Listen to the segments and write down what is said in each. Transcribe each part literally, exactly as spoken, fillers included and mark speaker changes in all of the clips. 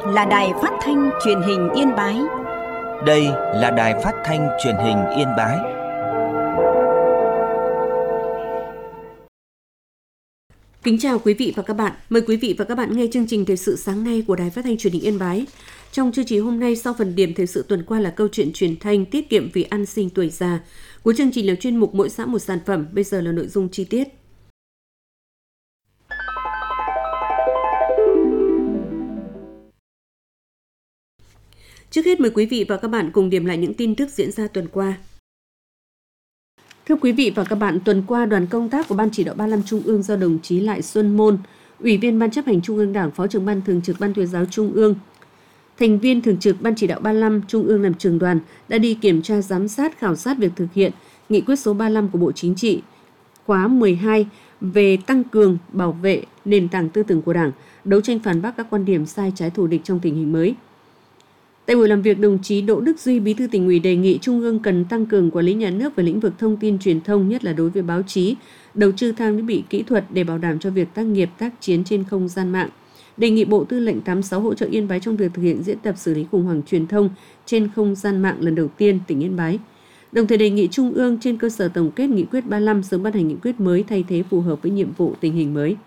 Speaker 1: là Đài Phát thanh Truyền hình Yên Bái.
Speaker 2: Đây là Đài Phát thanh Truyền hình Yên Bái.
Speaker 3: Kính chào quý vị và các bạn. Mời quý vị và các bạn nghe chương trình thời sự sáng nay của Đài Phát thanh Truyền hình Yên Bái. Trong chương trình hôm nay, sau phần điểm thời sự tuần qua là câu chuyện truyền thanh tiết kiệm vì an sinh tuổi già. Cuối chương trình là chuyên mục mỗi xã một sản phẩm. Bây giờ là nội dung chi tiết. Trước hết mời quý vị và các bạn cùng điểm lại những tin tức diễn ra tuần qua. Thưa quý vị và các bạn, tuần qua đoàn công tác của Ban Chỉ đạo ba mươi lăm Trung ương do đồng chí Lại Xuân Môn, Ủy viên Ban Chấp hành Trung ương Đảng, Phó trưởng Ban Thường trực Ban Tuyên giáo Trung ương, thành viên thường trực Ban Chỉ đạo ba mươi lăm Trung ương làm trưởng đoàn đã đi kiểm tra giám sát khảo sát việc thực hiện Nghị quyết số ba mươi lăm của Bộ Chính trị khóa mười hai về tăng cường bảo vệ nền tảng tư tưởng của Đảng, đấu tranh phản bác các quan điểm sai trái thù địch trong tình hình mới. Tại buổi làm việc, đồng chí Đỗ Đức Duy, Bí thư Tỉnh ủy đề nghị Trung ương cần tăng cường quản lý nhà nước về lĩnh vực thông tin truyền thông, nhất là đối với báo chí, đầu tư trang thiết bị kỹ thuật để bảo đảm cho việc tác nghiệp tác chiến trên không gian mạng. Đề nghị Bộ Tư lệnh tám mươi sáu hỗ trợ Yên Bái trong việc thực hiện diễn tập xử lý khủng hoảng truyền thông trên không gian mạng lần đầu tiên tỉnh Yên Bái. Đồng thời đề nghị Trung ương trên cơ sở tổng kết Nghị quyết ba mươi lăm sớm ban hành nghị quyết mới thay thế phù hợp với nhiệm vụ tình hình mới.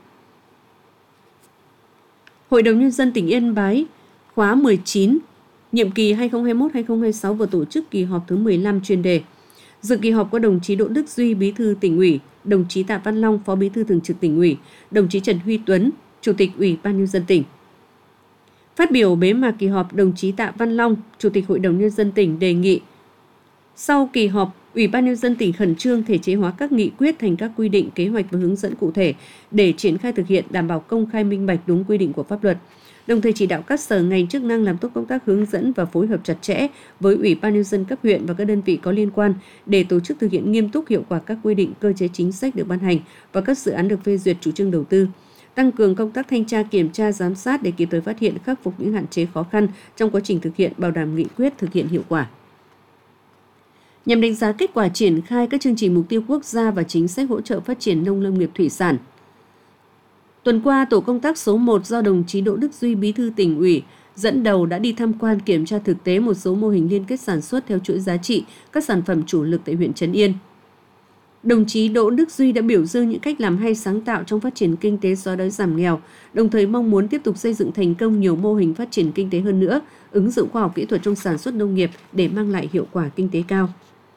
Speaker 3: Hội đồng Nhân dân tỉnh Yên Bái khóa mười chín, nhiệm kỳ hai nghìn không trăm hai mươi mốt đến hai nghìn không trăm hai mươi sáu vừa tổ chức kỳ họp thứ mười lăm chuyên đề. Dự kỳ họp có đồng chí Đỗ Đức Duy, Bí thư Tỉnh ủy, đồng chí Tạ Văn Long, Phó Bí thư Thường trực Tỉnh ủy, đồng chí Trần Huy Tuấn, Chủ tịch Ủy ban Nhân dân tỉnh. Phát biểu bế mạc kỳ họp, đồng chí Tạ Văn Long, Chủ tịch Hội đồng Nhân dân tỉnh đề nghị sau kỳ họp, Ủy ban Nhân dân tỉnh khẩn trương thể chế hóa các nghị quyết thành các quy định, kế hoạch và hướng dẫn cụ thể để triển khai thực hiện đảm bảo công khai minh bạch đúng quy định của pháp luật. Đồng thời chỉ đạo các sở ngành chức năng làm tốt công tác hướng dẫn và phối hợp chặt chẽ với Ủy ban Nhân dân cấp huyện và các đơn vị có liên quan để tổ chức thực hiện nghiêm túc hiệu quả các quy định, cơ chế chính sách được ban hành và các dự án được phê duyệt chủ trương đầu tư. Tăng cường công tác thanh tra, kiểm tra, giám sát để kịp thời phát hiện, khắc phục những hạn chế khó khăn trong quá trình thực hiện, bảo đảm nghị quyết thực hiện hiệu quả. Nhằm đánh giá kết quả triển khai các chương trình mục tiêu quốc gia và chính sách hỗ trợ phát triển nông lâm nghiệp thủy sản, tuần qua, tổ công tác số một do đồng chí Đỗ Đức Duy, Bí thư Tỉnh ủy dẫn đầu đã đi tham quan kiểm tra thực tế một số mô hình liên kết sản xuất theo chuỗi giá trị các sản phẩm chủ lực tại huyện Trấn Yên. Đồng chí Đỗ Đức Duy đã biểu dương những cách làm hay, sáng tạo trong phát triển kinh tế xóa đói giảm nghèo, đồng thời mong muốn tiếp tục xây dựng thành công nhiều mô hình phát triển kinh tế hơn nữa, ứng dụng khoa học kỹ thuật trong sản xuất nông nghiệp để mang lại hiệu quả kinh tế cao.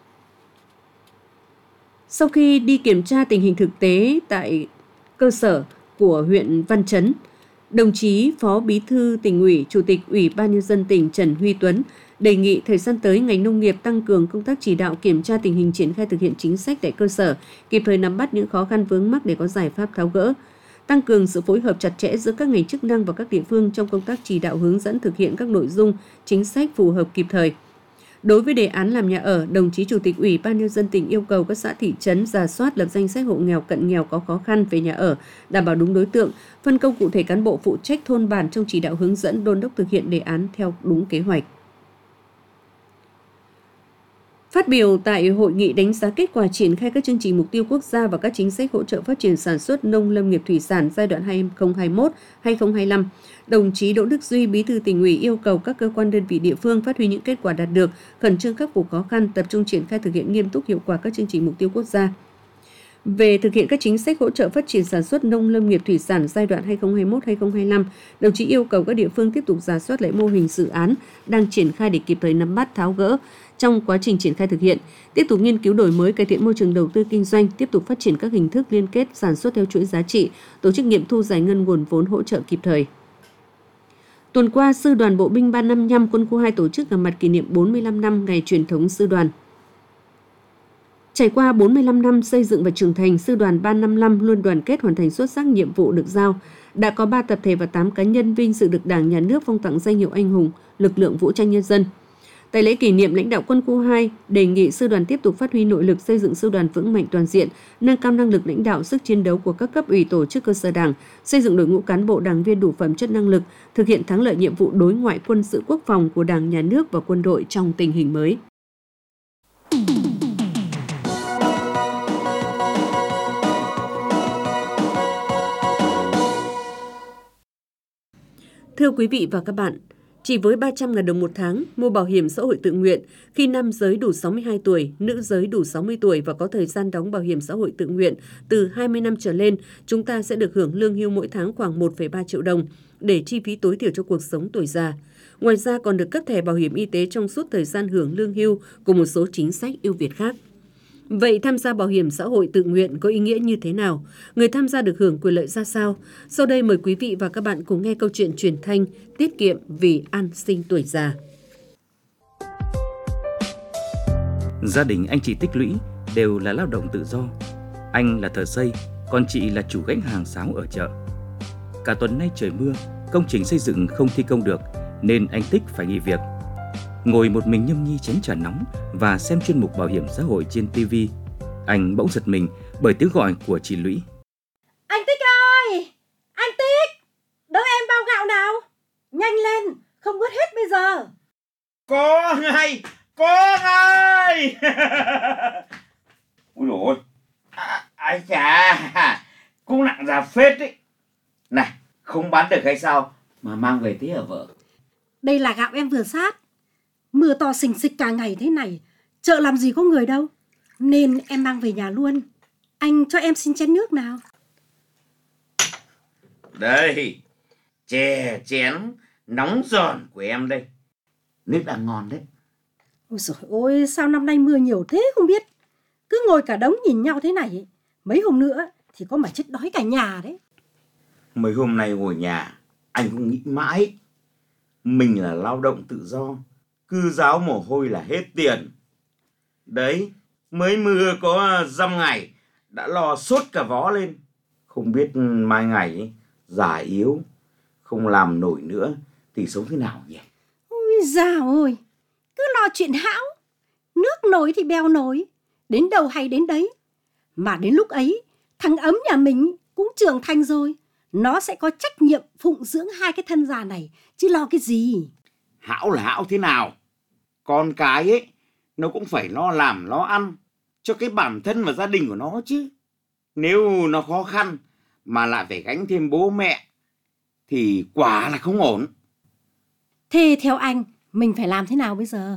Speaker 3: Sau khi đi kiểm tra tình hình thực tế tại cơ sở của huyện Văn Chấn, đồng chí Phó Bí thư Tỉnh ủy, Chủ tịch Ủy ban Nhân dân tỉnh Trần Huy Tuấn đề nghị thời gian tới ngành nông nghiệp tăng cường công tác chỉ đạo, kiểm tra tình hình triển khai thực hiện chính sách tại cơ sở, kịp thời nắm bắt những khó khăn vướng mắc để có giải pháp tháo gỡ, tăng cường sự phối hợp chặt chẽ giữa các ngành chức năng và các địa phương trong công tác chỉ đạo, hướng dẫn thực hiện các nội dung chính sách phù hợp kịp thời. Đối với đề án làm nhà ở, đồng chí Chủ tịch Ủy ban Nhân dân tỉnh yêu cầu các xã thị trấn rà soát lập danh sách hộ nghèo, cận nghèo có khó khăn về nhà ở, đảm bảo đúng đối tượng, phân công cụ thể cán bộ phụ trách thôn bản trong chỉ đạo hướng dẫn, đôn đốc thực hiện đề án theo đúng kế hoạch. Phát biểu tại hội nghị đánh giá kết quả triển khai các chương trình mục tiêu quốc gia và các chính sách hỗ trợ phát triển sản xuất nông lâm nghiệp thủy sản giai đoạn hai nghìn không trăm hai mươi mốt đến hai nghìn không trăm hai mươi lăm, đồng chí Đỗ Đức Duy, Bí thư Tỉnh ủy yêu cầu các cơ quan đơn vị địa phương phát huy những kết quả đạt được, khẩn trương khắc phục khó khăn, tập trung triển khai thực hiện nghiêm túc hiệu quả các chương trình mục tiêu quốc gia. Về thực hiện các chính sách hỗ trợ phát triển sản xuất nông lâm nghiệp thủy sản giai đoạn hai nghìn không trăm hai mươi mốt đến hai nghìn không trăm hai mươi lăm, đồng chí yêu cầu các địa phương tiếp tục rà soát lại mô hình dự án đang triển khai để kịp thời nắm bắt, tháo gỡ trong quá trình triển khai thực hiện, tiếp tục nghiên cứu đổi mới, cải thiện môi trường đầu tư kinh doanh, tiếp tục phát triển các hình thức liên kết sản xuất theo chuỗi giá trị, tổ chức nghiệm thu giải ngân nguồn vốn hỗ trợ kịp thời. Tuần qua, Sư đoàn Bộ binh ba năm nhăm Quân khu hai tổ chức gặp mặt kỷ niệm bốn mươi lăm năm ngày truyền thống sư đoàn. Trải qua bốn mươi lăm năm xây dựng và trưởng thành, Sư đoàn ba năm lăm luôn đoàn kết hoàn thành xuất sắc nhiệm vụ được giao. Đã có ba tập thể và tám cá nhân vinh dự được Đảng, Nhà nước phong tặng danh hiệu anh hùng lực lượng vũ trang nhân dân. Tại lễ kỷ niệm, lãnh đạo Quân khu hai đề nghị sư đoàn tiếp tục phát huy nội lực xây dựng sư đoàn vững mạnh toàn diện, nâng cao năng lực lãnh đạo, sức chiến đấu của các cấp ủy, tổ chức cơ sở Đảng, xây dựng đội ngũ cán bộ đảng viên đủ phẩm chất, năng lực, thực hiện thắng lợi nhiệm vụ đối ngoại, quân sự, quốc phòng của Đảng, Nhà nước và quân đội trong tình hình mới. Thưa quý vị và các bạn, chỉ với ba trăm nghìn đồng một tháng mua bảo hiểm xã hội tự nguyện khi nam giới đủ sáu mươi hai tuổi, nữ giới đủ sáu mươi tuổi và có thời gian đóng bảo hiểm xã hội tự nguyện từ hai mươi năm trở lên, chúng ta sẽ được hưởng lương hưu mỗi tháng khoảng một phẩy ba triệu đồng để chi phí tối thiểu cho cuộc sống tuổi già. Ngoài ra còn được cấp thẻ bảo hiểm y tế trong suốt thời gian hưởng lương hưu cùng một số chính sách ưu việt khác. Vậy tham gia bảo hiểm xã hội tự nguyện có ý nghĩa như thế nào? Người tham gia được hưởng quyền lợi ra sao? Sau đây mời quý vị và các bạn cùng nghe câu chuyện truyền thanh tiết kiệm vì an sinh tuổi già.
Speaker 2: Gia đình anh chị Tích Lũy đều là lao động tự do. Anh là thợ xây, còn chị là chủ gánh hàng sáo ở chợ. Cả tuần nay trời mưa, công trình xây dựng không thi công được nên anh Tích phải nghỉ việc. Ngồi một mình nhâm nhi chén trà nóng và xem chuyên mục bảo hiểm xã hội trên ti vi, anh bỗng giật mình bởi tiếng gọi của chị Lũy.
Speaker 4: Anh Tích ơi! Anh Tích! Đỡ em bao gạo nào! Nhanh lên! Không ướt hết bây giờ!
Speaker 5: Có ngay! Có ngay! Ui dồi ôi! À, ai chà! Cũng nặng ra phết đấy! Này! Không bán được hay sao? Mà mang về thế hả vợ?
Speaker 4: Đây là gạo em vừa sát. Mưa to xình xịch cả ngày thế này, chợ làm gì có người đâu, nên em mang về nhà luôn. Anh cho em xin chén nước nào.
Speaker 5: Đây, chè chén nóng giòn của em đây. Nước đang ngon đấy.
Speaker 4: Ôi dồi ôi, sao năm nay mưa nhiều thế không biết. Cứ ngồi cả đống nhìn nhau thế này, mấy hôm nữa thì có mà chết đói cả nhà đấy.
Speaker 5: Mấy hôm nay ngồi nhà, anh cũng nghĩ mãi. Mình là lao động tự do, cư giáo mồ hôi là hết tiền. Đấy, mới mưa có dăm ngày đã lo sốt cả vó lên. Không biết mai ngày ấy, già yếu, không làm nổi nữa thì sống thế nào nhỉ?
Speaker 4: Ôi dào ơi, cứ lo chuyện hão. Nước nổi thì bèo nổi, đến đâu hay đến đấy. Mà đến lúc ấy, thằng Ấm nhà mình cũng trưởng thành rồi. Nó sẽ có trách nhiệm phụng dưỡng hai cái thân già này, chứ lo cái gì.
Speaker 5: Hão là hão thế nào? Con cái ấy, nó cũng phải lo làm, lo ăn cho cái bản thân và gia đình của nó chứ. Nếu nó khó khăn mà lại phải gánh thêm bố mẹ thì quả là không ổn.
Speaker 4: Thế theo anh, mình phải làm thế nào bây giờ?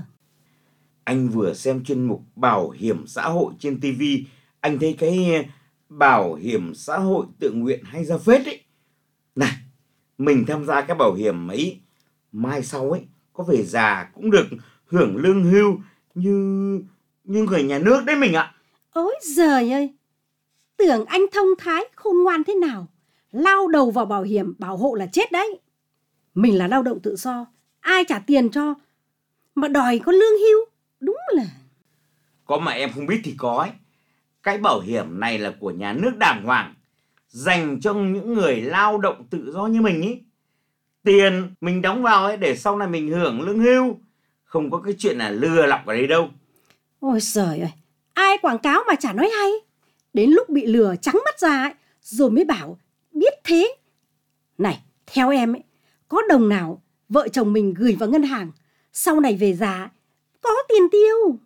Speaker 5: Anh vừa xem chuyên mục bảo hiểm xã hội trên ti vi, anh thấy cái bảo hiểm xã hội tự nguyện hay ra phết ấy. Này, mình tham gia cái bảo hiểm ấy, mai sau ấy có về già cũng được hưởng lương hưu như như người nhà nước đấy mình ạ.
Speaker 4: Ôi giời ơi, tưởng anh thông thái khôn ngoan thế nào, lao đầu vào bảo hiểm bảo hộ là chết đấy. Mình là lao động tự do, ai trả tiền cho mà đòi có lương hưu, đúng là...
Speaker 5: Có mà em không biết thì có ấy. Cái bảo hiểm này là của nhà nước đàng hoàng, dành cho những người lao động tự do như mình ý. Tiền mình đóng vào ấy để sau này mình hưởng lương hưu, không có cái chuyện là lừa lọc ở đây đâu.
Speaker 4: Ôi giời ơi, ai quảng cáo mà chả nói hay. Đến lúc bị lừa trắng mắt ra ấy, rồi mới bảo biết thế. Này, theo em ấy, có đồng nào vợ chồng mình gửi vào ngân hàng, sau này về già có tiền tiêu.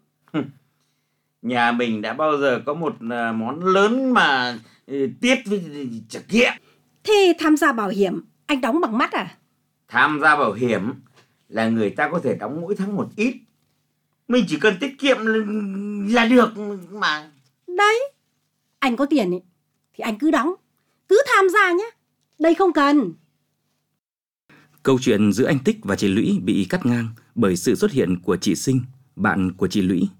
Speaker 5: Nhà mình đã bao giờ có một món lớn mà tiết với trả kiệm.
Speaker 4: Thế tham gia bảo hiểm anh đóng bằng mắt à?
Speaker 5: Tham gia bảo hiểm là người ta có thể đóng mỗi tháng một ít. Mình chỉ cần tiết kiệm là được mà.
Speaker 4: Đấy, anh có tiền ấy, thì anh cứ đóng, cứ tham gia nhé. Đây không cần.
Speaker 2: Câu chuyện giữa anh Tích và chị Lũy bị cắt ngang bởi sự xuất hiện của chị Sinh, bạn của chị Lũy.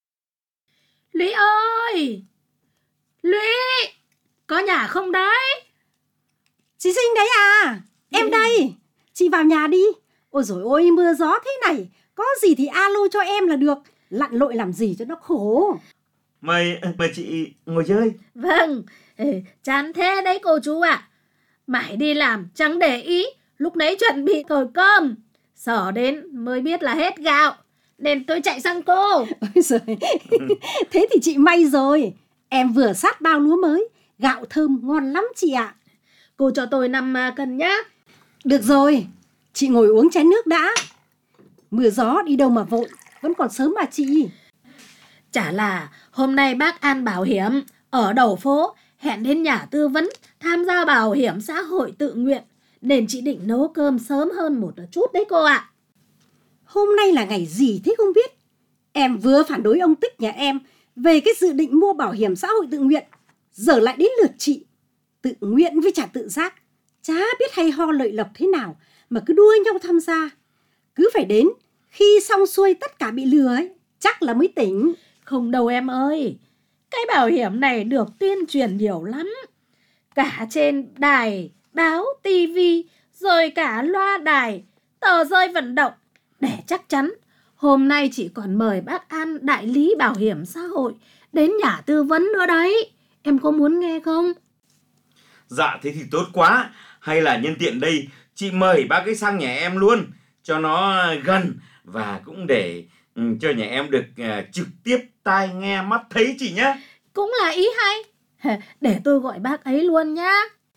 Speaker 6: Lũy ơi! Lũy! Có nhà không đấy?
Speaker 4: Chị Sinh đấy à? Em đây. Chị vào nhà đi. Ôi dồi ôi, mưa gió thế này, có gì thì alo cho em là được. Lặn lội làm gì cho nó khổ.
Speaker 5: Mời, mời chị ngồi chơi.
Speaker 6: Vâng, chán thế đấy cô chú ạ. À. Mãi đi làm chẳng để ý, lúc nấy chuẩn bị thổi cơm. Sở đến mới biết là hết gạo, nên tôi chạy sang cô.
Speaker 4: Ôi giời, thế thì chị may rồi. Em vừa sát bao lúa mới, gạo thơm ngon lắm chị ạ. À.
Speaker 6: Cô cho tôi năm cân nhá.
Speaker 4: Được rồi, chị ngồi uống chén nước đã. Mưa gió đi đâu mà vội, vẫn còn sớm mà chị.
Speaker 6: Chả là hôm nay bác An bảo hiểm ở đầu phố hẹn đến nhà tư vấn tham gia bảo hiểm xã hội tự nguyện nên chị định nấu cơm sớm hơn một chút đấy cô ạ.
Speaker 4: Hôm nay là ngày gì thế không biết. Em vừa phản đối ông Tích nhà em về cái dự định mua bảo hiểm xã hội tự nguyện, giờ lại đến lượt chị. Tự nguyện với trả tự giác, chả biết hay ho lợi lộc thế nào mà cứ đua nhau tham gia. Cứ phải đến khi xong xuôi tất cả bị lừa ấy, chắc là mới tỉnh.
Speaker 6: Không đâu em ơi, cái bảo hiểm này được tuyên truyền nhiều lắm. Cả trên đài, báo, tivi, rồi cả loa đài, tờ rơi vận động. Để chắc chắn, hôm nay chị còn mời bác An, đại lý bảo hiểm xã hội, đến nhà tư vấn nữa đấy. Em có muốn nghe không?
Speaker 5: Dạ thế thì tốt quá. Hay là nhân tiện đây chị mời bác ấy sang nhà em luôn, cho nó gần và cũng để um, cho nhà em được uh, trực tiếp tai nghe mắt thấy chị nhé.
Speaker 6: Cũng là ý hay. Để tôi gọi bác ấy luôn nhá.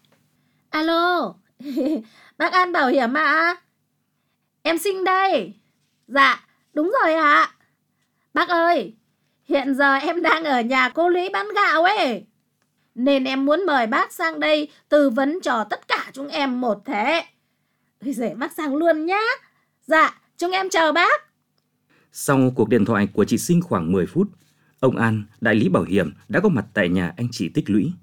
Speaker 6: Alo, bác An bảo hiểm ạ? À? Em Sinh đây. Dạ, đúng rồi ạ. Bác ơi, hiện giờ em đang ở nhà cô Lý bán gạo ấy, nên em muốn mời bác sang đây tư vấn cho tất cả chúng em một thế. Để bác sang luôn nhá. Dạ, chúng em chào bác.
Speaker 2: Sau cuộc điện thoại của chị Sinh khoảng mười phút, ông An, đại lý bảo hiểm đã có mặt tại nhà anh chị Tích Lũy.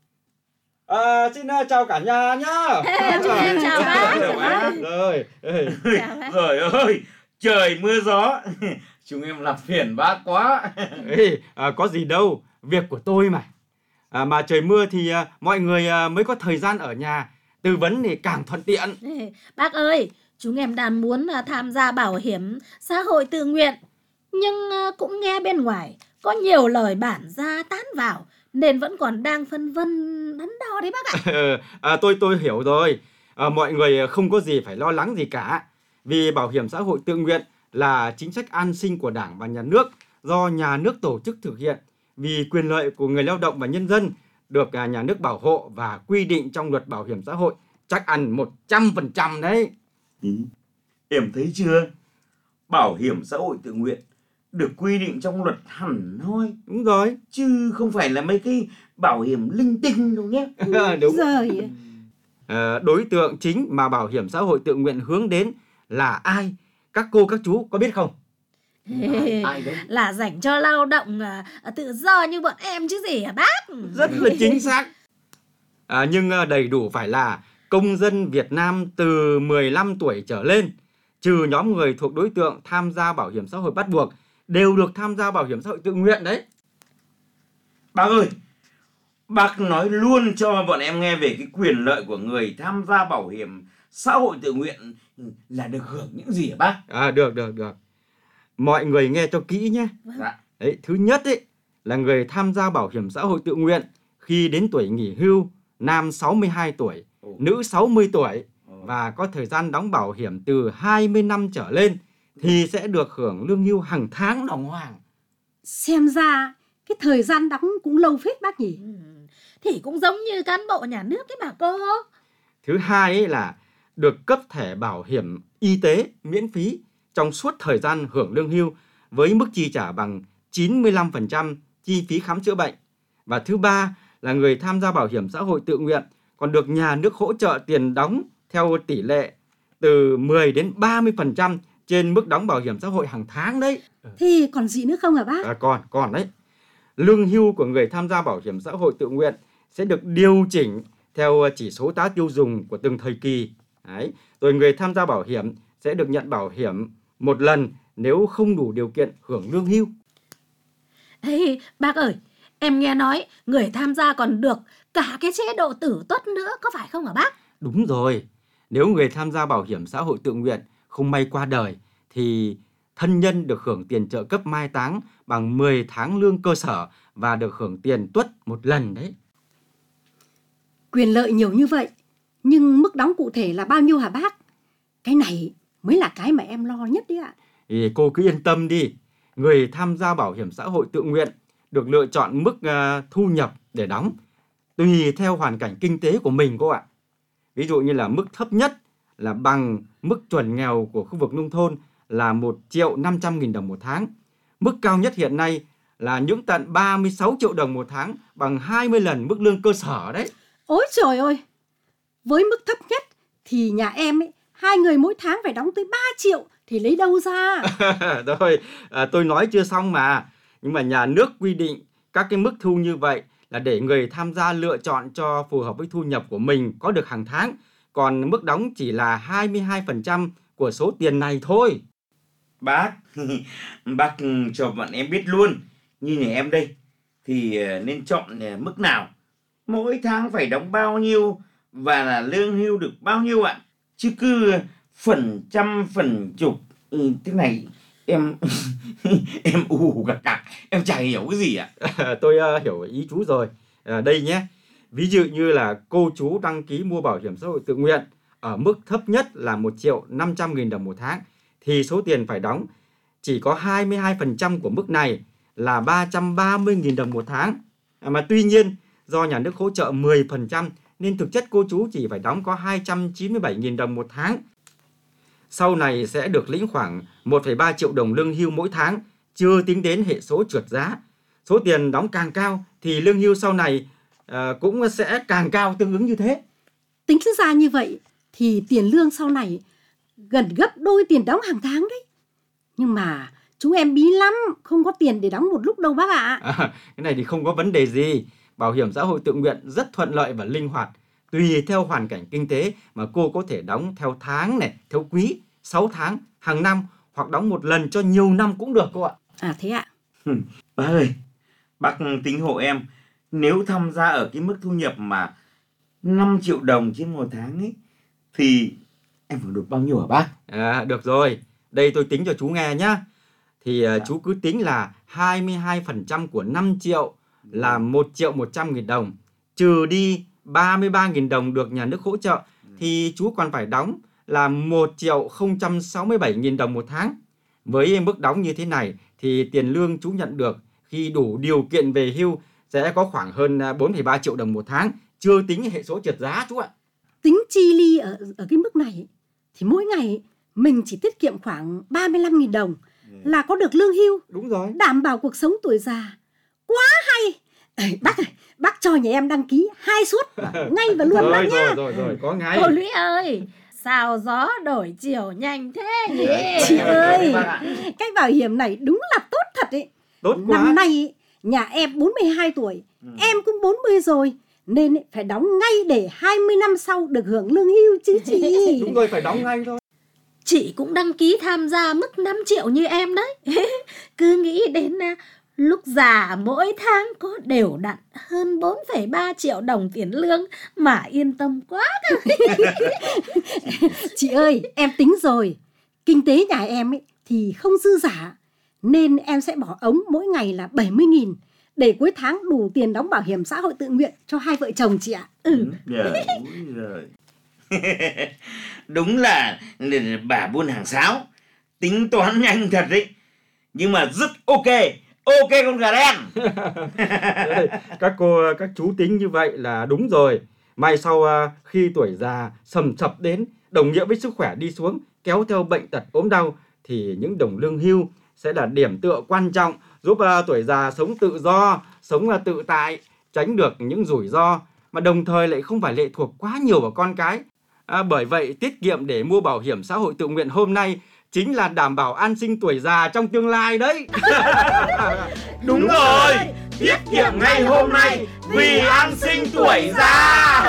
Speaker 7: À, xin uh, chào cả nhà nhá.
Speaker 6: Chúng em chào bác.
Speaker 7: Rồi,
Speaker 5: Rồi ơi, trời mưa gió, chúng em làm phiền bác quá.
Speaker 7: Ê, à, có gì đâu, việc của tôi mà. À, mà trời mưa thì à, mọi người à, mới có thời gian ở nhà, tư vấn thì càng thuận tiện.
Speaker 6: Bác ơi, chúng em đang muốn à, tham gia bảo hiểm xã hội tự nguyện, nhưng à, cũng nghe bên ngoài có nhiều lời bản ra tán vào, nên vẫn còn đang phân vân đắn đo đấy bác ạ.
Speaker 7: à, tôi tôi hiểu rồi. À, mọi người không có gì phải lo lắng gì cả. Vì bảo hiểm xã hội tự nguyện là chính sách an sinh của Đảng và Nhà nước do nhà nước tổ chức thực hiện, vì quyền lợi của người lao động và nhân dân được nhà nước bảo hộ và quy định trong luật bảo hiểm xã hội, chắc ăn một trăm phần trăm đấy.
Speaker 5: Ừ. Em thấy chưa? Bảo hiểm xã hội tự nguyện được quy định trong luật hẳn hoi.
Speaker 7: Đúng rồi.
Speaker 5: Chứ không phải là mấy cái bảo hiểm linh tinh đâu nhé.
Speaker 7: Đúng.
Speaker 4: Rồi.
Speaker 7: À, đối tượng chính mà bảo hiểm xã hội tự nguyện hướng đến là ai? Các cô các chú có biết không?
Speaker 5: Ai, ai đấy?
Speaker 6: Là dành cho lao động à, tự do như bọn em chứ gì hả bác?
Speaker 7: Rất là chính xác. À, nhưng đầy đủ phải là công dân Việt Nam từ mười lăm tuổi trở lên, trừ nhóm người thuộc đối tượng tham gia bảo hiểm xã hội bắt buộc, đều được tham gia bảo hiểm xã hội tự nguyện đấy.
Speaker 5: Bác ơi, bác nói luôn cho bọn em nghe về cái quyền lợi của người tham gia bảo hiểm xã hội tự nguyện là được hưởng những gì hả bác?
Speaker 7: À, được, được, được. Mọi người nghe cho kỹ nhé.
Speaker 5: Dạ.
Speaker 7: Đấy, thứ nhất ấy, là người tham gia bảo hiểm xã hội tự nguyện khi đến tuổi nghỉ hưu, nam sáu mươi hai tuổi, Ồ. nữ sáu mươi tuổi Ồ. và có thời gian đóng bảo hiểm từ hai mươi năm trở lên thì sẽ được hưởng lương hưu hàng tháng đồng hoàng.
Speaker 4: Xem ra cái thời gian đóng cũng lâu phết bác nhỉ?
Speaker 6: Ừ, thì cũng giống như cán bộ nhà nước ấy bà cô.
Speaker 7: Thứ hai ấy là được cấp thẻ bảo hiểm y tế miễn phí trong suốt thời gian hưởng lương hưu với mức chi trả bằng chín mươi lăm phần trăm chi phí khám chữa bệnh. Và thứ ba là người tham gia bảo hiểm xã hội tự nguyện còn được nhà nước hỗ trợ tiền đóng theo tỷ lệ từ mười đến ba mươi phần trăm trên mức đóng bảo hiểm xã hội hàng tháng đấy.
Speaker 4: Thì còn gì nữa không hả bác?
Speaker 7: À, còn, còn đấy. Lương hưu của người tham gia bảo hiểm xã hội tự nguyện sẽ được điều chỉnh theo chỉ số giá tiêu dùng của từng thời kỳ. Đấy. Rồi người tham gia bảo hiểm sẽ được nhận bảo hiểm một lần nếu không đủ điều kiện hưởng lương hưu.
Speaker 6: Ê, bác ơi, em nghe nói người tham gia còn được cả cái chế độ tử tuất nữa, có phải không hả bác?
Speaker 7: Đúng rồi. Nếu người tham gia bảo hiểm xã hội tự nguyện không may qua đời thì thân nhân được hưởng tiền trợ cấp mai táng bằng mười tháng lương cơ sở và được hưởng tiền tuất một lần đấy.
Speaker 4: Quyền lợi nhiều như vậy, nhưng mức đóng cụ thể là bao nhiêu hả bác? Cái này mới là cái mà em lo nhất đấy ạ.
Speaker 7: Thì cô cứ yên tâm đi. Người tham gia bảo hiểm xã hội tự nguyện được lựa chọn mức uh, thu nhập để đóng tùy theo hoàn cảnh kinh tế của mình cô ạ. Ví dụ như là mức thấp nhất là bằng mức chuẩn nghèo của khu vực nông thôn là một triệu năm trăm nghìn đồng một tháng. Mức cao nhất hiện nay là những tận ba mươi sáu triệu đồng một tháng, bằng hai mươi lần mức lương cơ sở đấy.
Speaker 4: Ôi trời ơi! Với mức thấp nhất thì nhà em ấy, hai người mỗi tháng phải đóng tới ba triệu thì lấy đâu ra?
Speaker 7: Rồi, à, tôi nói chưa xong mà. Nhưng mà nhà nước quy định các cái mức thu như vậy là để người tham gia lựa chọn cho phù hợp với thu nhập của mình có được hàng tháng. Còn mức đóng chỉ là hai mươi hai phần trăm của số tiền này thôi.
Speaker 5: Bác, bác cho bọn em biết luôn. Như nhà em đây, thì nên chọn mức nào, mỗi tháng phải đóng bao nhiêu và là lương hưu được bao nhiêu ạ? Chứ cứ phần trăm phần chục ừ, thế này em em ù cả cả, em chả hiểu cái gì ạ.
Speaker 7: À, tôi uh, hiểu ý chú rồi. À, đây nhé, ví dụ như là cô chú đăng ký mua bảo hiểm xã hội tự nguyện ở mức thấp nhất là một triệu năm trăm nghìn đồng một tháng, thì số tiền phải đóng chỉ có hai mươi hai phần trăm của mức này là ba trăm ba mươi nghìn đồng một tháng. À, mà tuy nhiên do nhà nước hỗ trợ mười phần trăm nên thực chất cô chú chỉ phải đóng có hai trăm chín mươi bảy nghìn đồng một tháng. Sau này sẽ được lĩnh khoảng một phẩy ba triệu đồng lương hưu mỗi tháng, chưa tính đến hệ số trượt giá. Số tiền đóng càng cao thì lương hưu sau này uh, cũng sẽ càng cao tương ứng như thế.
Speaker 4: Tính ra như vậy thì tiền lương sau này gần gấp đôi tiền đóng hàng tháng đấy. Nhưng mà chúng em bí lắm, không có tiền để đóng một lúc đâu bác ạ.
Speaker 7: À, cái này thì không có vấn đề gì. Bảo hiểm xã hội tự nguyện rất thuận lợi và linh hoạt. Tùy theo hoàn cảnh kinh tế mà cô có thể đóng theo tháng này, theo quý, sáu tháng, hàng năm hoặc đóng một lần cho nhiều năm cũng được cô ạ.
Speaker 4: À thế ạ.
Speaker 5: Bác ơi, bác tính hộ em, nếu tham gia ở cái mức thu nhập mà năm triệu đồng trên một tháng ấy, thì em phải được bao nhiêu hả bác?
Speaker 7: À, được rồi, đây tôi tính cho chú nghe nhá. Thì dạ. Chú cứ tính là hai mươi hai phần trăm của năm triệu là một triệu một trăm nghìn đồng, trừ đi ba mươi ba nghìn đồng được nhà nước hỗ trợ, thì chú còn phải đóng là một triệu không trăm sáu mươi bảy nghìn đồng một tháng. Với mức đóng như thế này thì tiền lương chú nhận được khi đủ điều kiện về hưu sẽ có khoảng hơn bốn phẩy ba triệu đồng một tháng, chưa tính hệ số trượt giá chú ạ.
Speaker 4: Tính chi ly ở, ở cái mức này thì mỗi ngày mình chỉ tiết kiệm khoảng ba mươi lăm nghìn đồng là có được lương hưu.
Speaker 7: Đúng rồi.
Speaker 4: Đảm bảo cuộc sống tuổi già. Quá hay. Ê, bác ơi, bác cho nhà em đăng ký hai suất ngay và luôn bác nhá.
Speaker 7: Rồi, rồi, rồi, có ngay.
Speaker 6: Cô Lũy ơi, sao gió đổi chiều nhanh thế nhỉ?
Speaker 4: Chị ơi, cái bảo hiểm này đúng là tốt thật ấy.
Speaker 7: Tốt quá.
Speaker 4: Năm nay nhà em bốn mươi hai tuổi, ừ. em cũng bốn mươi rồi, nên phải đóng ngay để hai mươi năm sau được hưởng lương hưu chứ chị.
Speaker 7: Đúng rồi, phải đóng ngay thôi.
Speaker 6: Chị cũng đăng ký tham gia mức năm triệu như em đấy. Cứ nghĩ đến lúc già mỗi tháng có đều đặn hơn bốn phẩy ba triệu đồng tiền lương mà yên tâm quá.
Speaker 4: Chị ơi, em tính rồi. Kinh tế nhà em ấy thì không dư giả, nên em sẽ bỏ ống mỗi ngày là bảy mươi nghìn để cuối tháng đủ tiền đóng bảo hiểm xã hội tự nguyện cho hai vợ chồng chị ạ. Ừ.
Speaker 5: Rồi. Đúng là bà buôn hàng sáo, tính toán nhanh thật đấy. Nhưng mà rất ok. Ok con gà đen.
Speaker 7: Các cô, các chú tính như vậy là đúng rồi. Mai sau khi tuổi già sầm sập đến, đồng nghĩa với sức khỏe đi xuống, kéo theo bệnh tật ốm đau, thì những đồng lương hưu sẽ là điểm tựa quan trọng giúp tuổi già sống tự do, sống tự tại, tránh được những rủi ro, mà đồng thời lại không phải lệ thuộc quá nhiều vào con cái. À, bởi vậy tiết kiệm để mua bảo hiểm xã hội tự nguyện hôm nay chính là đảm bảo an sinh tuổi già trong tương lai đấy.
Speaker 5: Đúng, Đúng rồi, tiết kiệm ngay hôm nay vì an sinh tuổi già.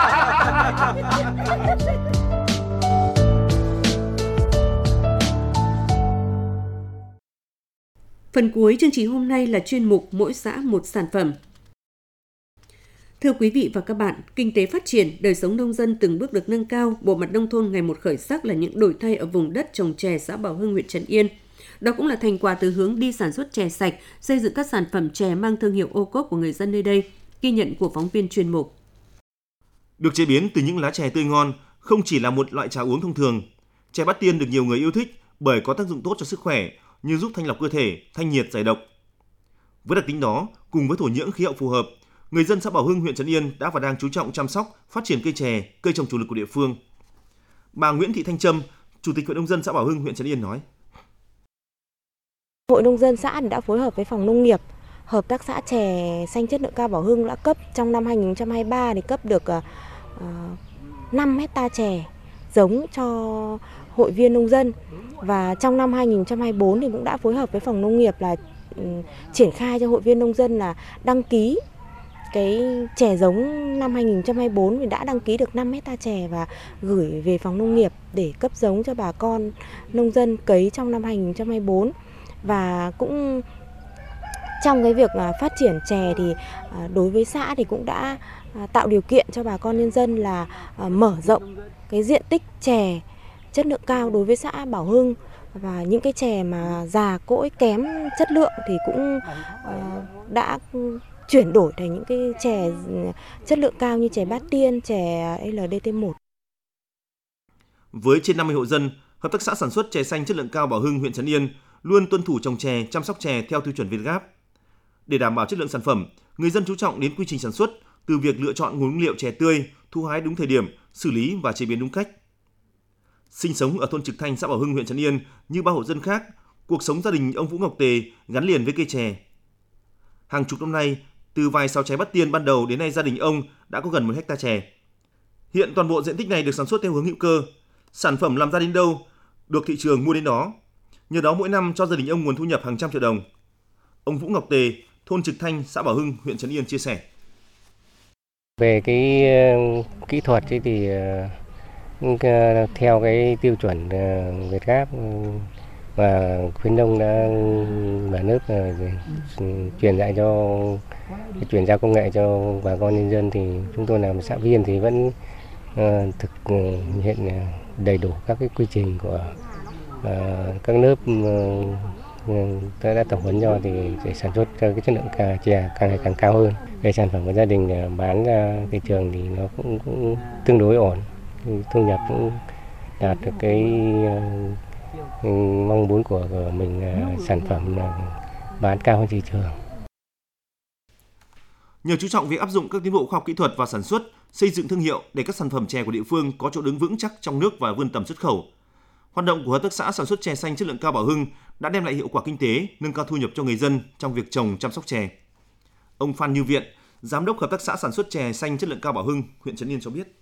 Speaker 3: Phần cuối chương trình hôm nay là chuyên mục Mỗi xã một sản phẩm. Thưa quý vị và các bạn, kinh tế phát triển, đời sống nông dân từng bước được nâng cao, bộ mặt nông thôn ngày một khởi sắc là những đổi thay ở vùng đất trồng chè xã Bảo Hưng, huyện Trấn Yên. Đó cũng là thành quả từ hướng đi sản xuất chè sạch, xây dựng các sản phẩm chè mang thương hiệu ô cốp của người dân nơi đây. Ghi nhận của phóng viên chuyên mục.
Speaker 8: Được chế biến từ những lá chè tươi ngon, không chỉ là một loại trà uống thông thường. Chè Bát Tiên được nhiều người yêu thích bởi có tác dụng tốt cho sức khỏe như giúp thanh lọc cơ thể, thanh nhiệt, giải độc. Với đặc tính đó, cùng với thổ nhưỡng khí hậu phù hợp, người dân xã Bảo Hưng, huyện Trấn Yên đã và đang chú trọng chăm sóc, phát triển cây chè, cây trồng chủ lực của địa phương. Bà Nguyễn Thị Thanh Trâm, Chủ tịch Hội nông dân xã Bảo Hưng, huyện Trấn Yên nói:
Speaker 9: Hội nông dân xã đã phối hợp với phòng nông nghiệp, hợp tác xã chè xanh chất lượng cao Bảo Hưng đã cấp trong năm hai nghìn không trăm hai mươi ba thì cấp được uh, năm hecta chè giống cho hội viên nông dân. Và trong năm hai nghìn không trăm hai mươi tư thì cũng đã phối hợp với phòng nông nghiệp là um, triển khai cho hội viên nông dân là đăng ký cái chè giống năm hai nghìn không trăm hai mươi tư thì đã đăng ký được năm hecta chè và gửi về phòng nông nghiệp để cấp giống cho bà con nông dân cấy trong năm hai nghìn không trăm hai mươi tư. Và cũng trong cái việc phát triển chè thì đối với xã thì cũng đã tạo điều kiện cho bà con nhân dân là mở rộng cái diện tích chè chất lượng cao đối với xã Bảo Hưng, và những cái chè mà già cỗi kém chất lượng thì cũng đã chuyển đổi thành những cái chè chất lượng cao như chè Bát Tiên, chè L D T một.
Speaker 8: Với trên năm mươi hộ dân, Hợp tác xã sản xuất chè xanh chất lượng cao Bảo Hưng, huyện Trấn Yên luôn tuân thủ trồng chè, chăm sóc chè theo tiêu chuẩn Việt Gáp. Để đảm bảo chất lượng sản phẩm, người dân chú trọng đến quy trình sản xuất, từ việc lựa chọn nguồn nguyên liệu chè tươi, thu hái đúng thời điểm, xử lý và chế biến đúng cách. Sinh sống ở thôn Trực Thanh, xã Bảo Hưng, huyện Trấn Yên như bao hộ dân khác, cuộc sống gia đình ông Vũ Ngọc Tề gắn liền với cây chè. Hàng chục năm nay, từ vài sào chè Bát Tiên ban đầu đến nay gia đình ông đã có gần một hecta chè. Hiện toàn bộ diện tích này được sản xuất theo hướng hữu cơ. Sản phẩm làm ra đến đâu, được thị trường mua đến đó. Nhờ đó mỗi năm cho gia đình ông nguồn thu nhập hàng trăm triệu đồng. Ông Vũ Ngọc Tề, thôn Trực Thanh, xã Bảo Hưng, huyện Trấn Yên chia sẻ.
Speaker 10: Về cái uh, kỹ thuật thì uh, theo cái tiêu chuẩn uh, Việt Gáp uh, và khuyến nông đã nhà nước uh, truyền dạy cho chuyển giao công nghệ cho bà con nhân dân, thì chúng tôi làm xã viên thì vẫn uh, thực uh, hiện uh, đầy đủ các cái quy trình của uh, các lớp uh, tôi đã tập huấn cho, thì để sản xuất cái chất lượng cà chè càng ngày càng cao hơn. Về sản phẩm của gia đình bán ra thị trường thì nó cũng, cũng tương đối ổn, thu nhập cũng đạt được cái uh, mong muốn của, của mình, uh, sản phẩm là bán cao hơn thị trường.
Speaker 8: Nhờ chú trọng việc áp dụng các tiến bộ khoa học kỹ thuật và sản xuất, xây dựng thương hiệu để các sản phẩm chè của địa phương có chỗ đứng vững chắc trong nước và vươn tầm xuất khẩu. Hoạt động của Hợp tác xã sản xuất chè xanh chất lượng cao Bảo Hưng đã đem lại hiệu quả kinh tế, nâng cao thu nhập cho người dân trong việc trồng chăm sóc chè. Ông Phan Như Viện, Giám đốc Hợp tác xã sản xuất chè xanh chất lượng cao Bảo Hưng, huyện Trấn Yên cho biết.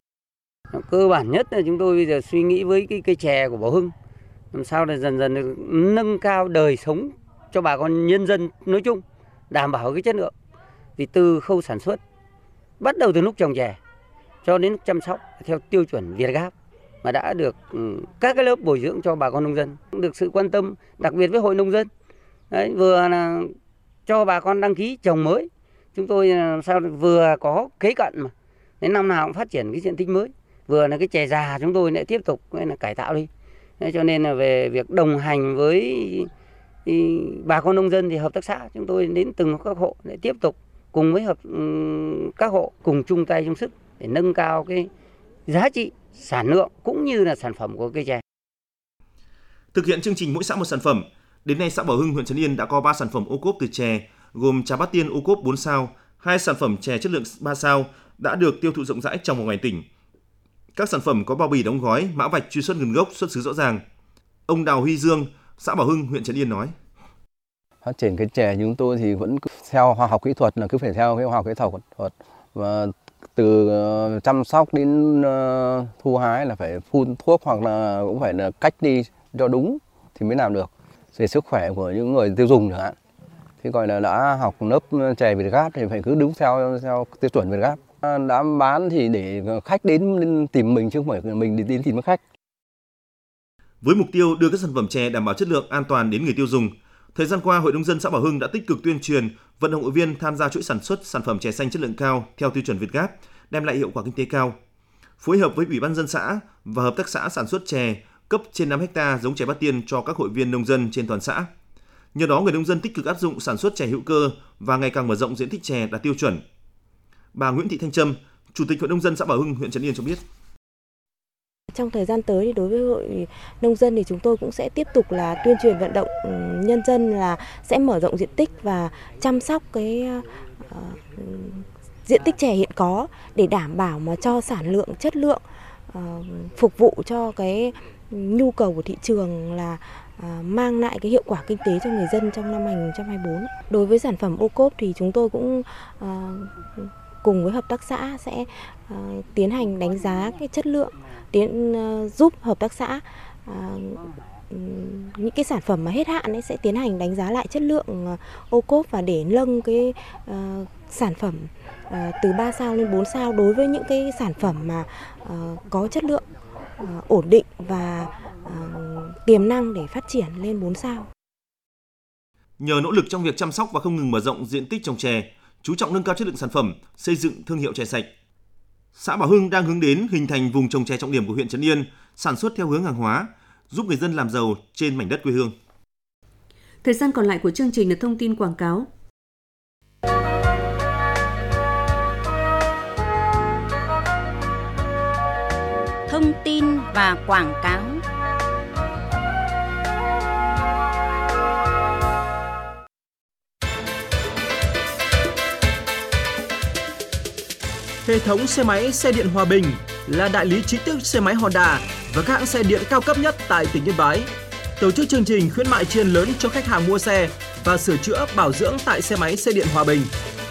Speaker 11: Cơ bản nhất là chúng tôi bây giờ suy nghĩ với cái cây chè của Bảo Hưng, làm sao để dần dần được nâng cao đời sống cho bà con nhân dân nói chung, đảm bảo cái chất lượng. Vì từ khâu sản xuất, bắt đầu từ lúc trồng chè cho đến chăm sóc theo tiêu chuẩn Việt Gáp mà đã được các cái lớp bồi dưỡng cho bà con nông dân, được sự quan tâm đặc biệt với hội nông dân. Đấy, vừa là cho bà con đăng ký trồng mới, chúng tôi làm sao vừa có kế cận mà đến năm nào cũng phát triển cái diện tích mới, vừa là cái chè già chúng tôi lại tiếp tục là cải tạo đi. Đấy, cho nên là về việc đồng hành với thì bà con nông dân thì hợp tác xã chúng tôi đến từng các hộ để tiếp tục cùng với hợp các hộ cùng chung tay chung sức để nâng cao cái giá trị sản lượng cũng như là sản phẩm của cây chè.
Speaker 8: Thực hiện chương trình mỗi xã một sản phẩm, đến nay xã Bảo Hưng, huyện Trấn Yên đã có ba sản phẩm ô cốp từ chè, gồm trà Bát Tiên ô cốp bốn sao, hai sản phẩm chè chất lượng ba sao đã được tiêu thụ rộng rãi trong và ngoài tỉnh. Các sản phẩm có bao bì đóng gói, mã vạch truy xuất nguồn gốc, xuất xứ rõ ràng. Ông Đào Huy Dương, xã Bảo Hưng, huyện Trấn Yên nói:
Speaker 12: Phát triển cái chè chúng tôi thì vẫn theo khoa học kỹ thuật, là cứ phải theo cái khoa học kỹ thuật, và từ chăm sóc đến uh, thu hái là phải phun thuốc hoặc là cũng phải là cách đi cho đúng thì mới làm được, về sức khỏe của những người tiêu dùng chẳng hạn. Thì gọi là đã học lớp chè Việt Gáp thì phải cứ đúng theo theo tiêu chuẩn Việt Gáp. Đã bán thì để khách đến tìm mình chứ không phải mình đi đến tìm khách.
Speaker 8: Với mục tiêu đưa các sản phẩm chè đảm bảo chất lượng, an toàn đến người tiêu dùng, thời gian qua, Hội nông dân xã Bảo Hưng đã tích cực tuyên truyền, vận động hội viên tham gia chuỗi sản xuất sản phẩm chè xanh chất lượng cao theo tiêu chuẩn Việt Gáp, đem lại hiệu quả kinh tế cao. Phối hợp với Ủy ban nhân dân xã và hợp tác xã sản xuất chè cấp trên năm hecta giống chè Bát Tiên cho các hội viên nông dân trên toàn xã. Nhờ đó, người nông dân tích cực áp dụng sản xuất chè hữu cơ và ngày càng mở rộng diện tích chè đạt tiêu chuẩn. Bà Nguyễn Thị Thanh Trâm, Chủ tịch Hội nông dân xã Bảo Hưng, huyện Trấn Yên cho biết:
Speaker 9: Trong thời gian tới thì đối với hội nông dân thì chúng tôi cũng sẽ tiếp tục là tuyên truyền vận động nhân dân là sẽ mở rộng diện tích và chăm sóc cái uh, diện tích chè hiện có để đảm bảo mà cho sản lượng, chất lượng uh, phục vụ cho cái nhu cầu của thị trường, là uh, mang lại cái hiệu quả kinh tế cho người dân trong năm hai nghìn không trăm hai mươi tư. Đối với sản phẩm ô cốp thì chúng tôi cũng uh, cùng với hợp tác xã sẽ uh, tiến hành đánh giá cái chất lượng, tiến uh, giúp hợp tác xã uh, những cái sản phẩm mà hết hạn ấy sẽ tiến hành đánh giá lại chất lượng ô cốp và để nâng cái uh, sản phẩm uh, từ ba sao lên bốn sao đối với những cái sản phẩm mà uh, có chất lượng uh, ổn định và uh, tiềm năng để phát triển lên bốn sao.
Speaker 8: Nhờ nỗ lực trong việc chăm sóc và không ngừng mở rộng diện tích trồng chè, chú trọng nâng cao chất lượng sản phẩm, xây dựng thương hiệu chè sạch, xã Bảo Hưng đang hướng đến hình thành vùng trồng chè trọng điểm của huyện Trấn Yên, sản xuất theo hướng hàng hóa, giúp người dân làm giàu trên mảnh đất quê hương.
Speaker 3: Thời gian còn lại của chương trình là thông tin quảng cáo.
Speaker 1: Thông tin và quảng cáo.
Speaker 13: Hệ thống xe máy xe điện Hòa Bình là đại lý chính thức xe máy Honda và các hãng xe điện cao cấp nhất tại tỉnh Yên Bái. Tổ chức chương trình khuyến mại tri ân lớn cho khách hàng mua xe và sửa chữa bảo dưỡng tại xe máy xe điện Hòa Bình.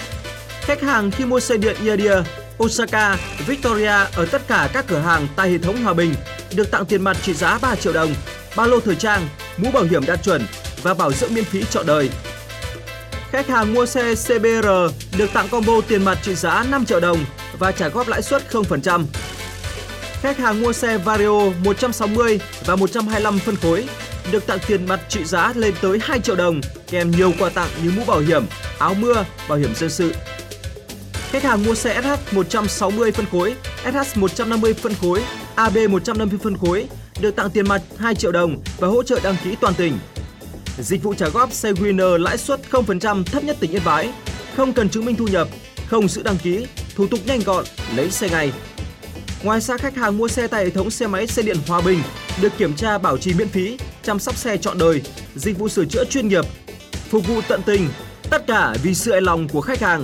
Speaker 13: Khách hàng khi mua xe điện Iadia, Osaka, Victoria ở tất cả các cửa hàng tại hệ thống Hòa Bình được tặng tiền mặt trị giá ba triệu đồng, ba lô thời trang, mũ bảo hiểm đạt chuẩn và bảo dưỡng miễn phí trọn đời. Khách hàng mua xe xê bê rờ được tặng combo tiền mặt trị giá năm triệu đồng và trả góp lãi suất không phần trăm. Khách hàng mua xe Vario một trăm sáu mươi và một trăm hai mươi lăm phân khối được tặng tiền mặt trị giá lên tới hai triệu đồng kèm nhiều quà tặng như mũ bảo hiểm, áo mưa, bảo hiểm dân sự. Khách hàng mua xe ét hát một trăm sáu mươi phân khối, ét hát một trăm năm mươi phân khối, a bê một trăm năm mươi phân khối được tặng tiền mặt hai triệu đồng và hỗ trợ đăng ký toàn tỉnh. Dịch vụ trả góp xe Winner lãi suất không phần trăm thấp nhất tỉnh Yên Bái, không cần chứng minh thu nhập, không giữ đăng ký, thủ tục nhanh gọn, lấy xe ngay. Ngoài ra, khách hàng mua xe tại hệ thống xe máy xe điện Hòa Bình được kiểm tra bảo trì miễn phí, chăm sóc xe trọn đời, dịch vụ sửa chữa chuyên nghiệp, phục vụ tận tình, tất cả vì sự hài lòng của khách hàng.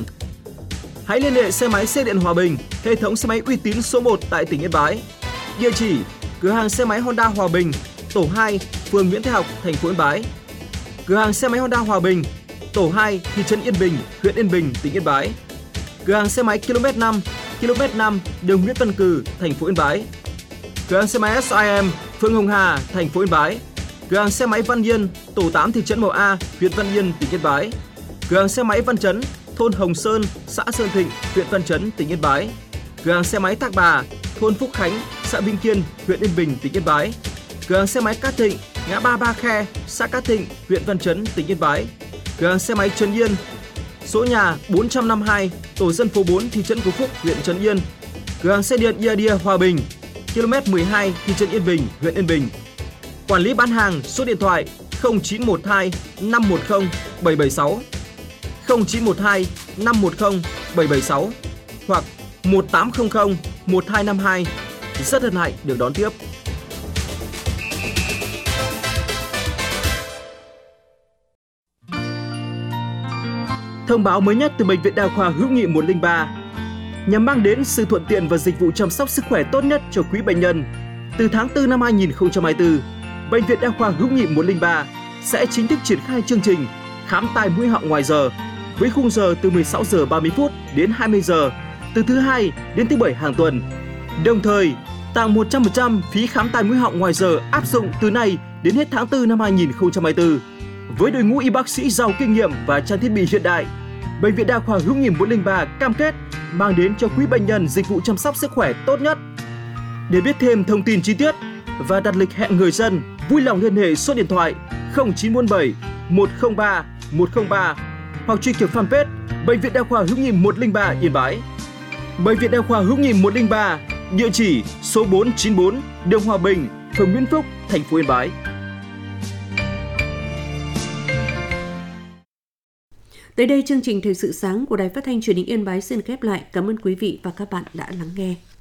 Speaker 13: Hãy liên hệ xe máy xe điện Hòa Bình, hệ thống xe máy uy tín số một tại tỉnh Yên Bái. Địa chỉ: cửa hàng xe máy Honda Hòa Bình, tổ hai, phường Nguyễn Thái Học, thành phố Yên Bái. Cửa hàng xe máy Honda Hòa Bình, tổ hai, thị trấn Yên Bình, huyện Yên Bình, tỉnh Yên Bái. Cửa hàng xe máy ki lô mét năm, ki lô mét năm, đường Nguyễn Văn Cừ, thành phố Yên Bái. Cửa hàng xe máy ét i em, phường Hồng Hà, thành phố Yên Bái. Cửa hàng xe máy Văn Yên, tổ tám, thị trấn Mậu A, huyện Văn Yên, tỉnh Yên Bái. Cửa hàng xe máy Văn Chấn, thôn Hồng Sơn, xã Sơn Thịnh, huyện Văn Chấn, tỉnh Yên Bái. Cửa hàng xe máy Thác Bà, thôn Phúc Khánh, xã Vĩnh Kiên, huyện Yên Bình, tỉnh Yên Bái. Cửa hàng xe máy Cát Thịnh, ngã ba Ba Khe, xã Cát Thịnh, huyện Văn Chấn, tỉnh Yên Bái. Cửa hàng xe máy Trấn Yên, số nhà bốn trăm năm mươi hai, tổ dân phố bốn, thị trấn Phú Phúc, huyện Trấn Yên. Cửa hàng xe điện Iadia Hòa Bình, ki lô mét mười hai, thị trấn Yên Bình, huyện Yên Bình. Quản lý bán hàng, số điện thoại không chín một hai năm một không bảy bảy sáu, không chín một hai năm một không bảy bảy sáu hoặc một tám không không một hai năm hai. Rất hân hạnh được đón tiếp. Thông báo mới nhất từ Bệnh viện Đa khoa Hữu nghị một không ba nhằm mang đến sự thuận tiện và dịch vụ chăm sóc sức khỏe tốt nhất cho quý bệnh nhân. Từ tháng tư năm hai nghìn không trăm hai mươi tư, Bệnh viện Đa khoa Hữu nghị một không ba sẽ chính thức triển khai chương trình khám tai mũi họng ngoài giờ với khung giờ từ mười sáu giờ ba mươi phút đến hai mươi giờ, từ thứ hai đến thứ bảy hàng tuần. Đồng thời, tặng một trăm phần trăm phí khám tai mũi họng ngoài giờ áp dụng từ nay đến hết tháng tư năm hai nghìn không trăm hai mươi tư. Với đội ngũ y bác sĩ giàu kinh nghiệm và trang thiết bị hiện đại, Bệnh viện Đa khoa Hữu nghị một không ba cam kết mang đến cho quý bệnh nhân dịch vụ chăm sóc sức khỏe tốt nhất. Để biết thêm thông tin chi tiết và đặt lịch hẹn người dân, vui lòng liên hệ số điện thoại không chín bốn bảy một không ba một không ba hoặc truy cập fanpage Bệnh viện Đa khoa Hữu nghị một không ba Yên Bái. Bệnh viện Đa khoa Hữu nghị một không ba, địa chỉ số bốn chín bốn, đường Hòa Bình, phường Nguyễn Phúc, thành phố Yên Bái.
Speaker 3: Tới đây, chương trình Thời sự sáng của Đài Phát thanh Truyền hình Yên Bái xin khép lại. Cảm ơn quý vị và các bạn đã lắng nghe.